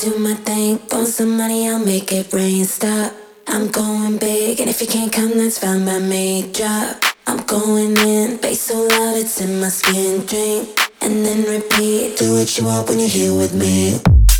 do my thing, want some money, I'll make it rain. Stop, I'm going big, and if you can't come, that's fine by me. Drop, I'm going in, bass so loud it's in my skin. Drink, and then repeat. Do what you want when you're here with me.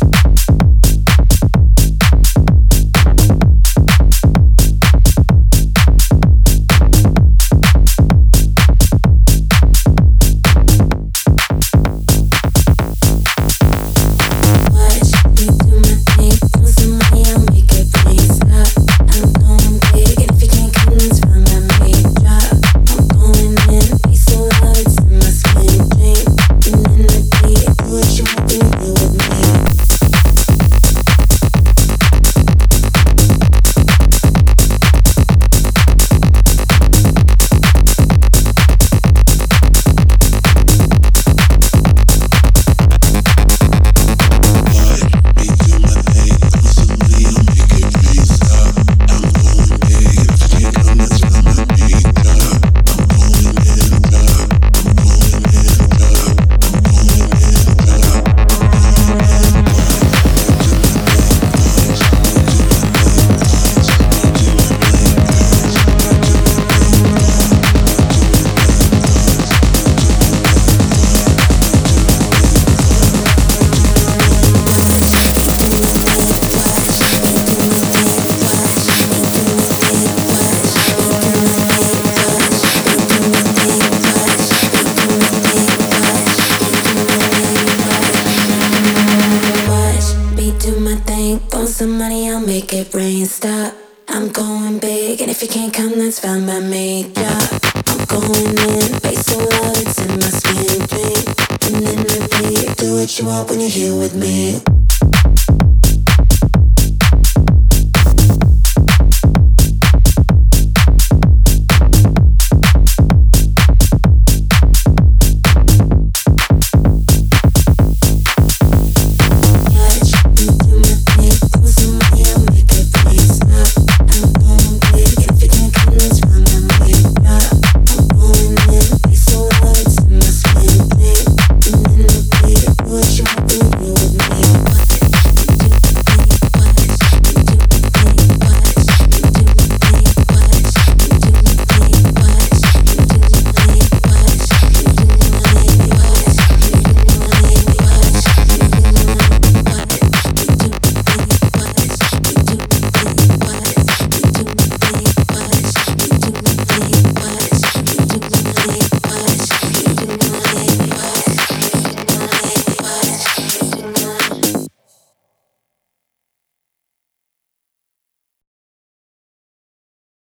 Want some money, I'll make it rain. Stop, I'm going big, and if you can't come, that's fine by me. Drop, I'm going in, bass so loud it's in my skin. Drink, and then repeat. Do what you want when you're here with me.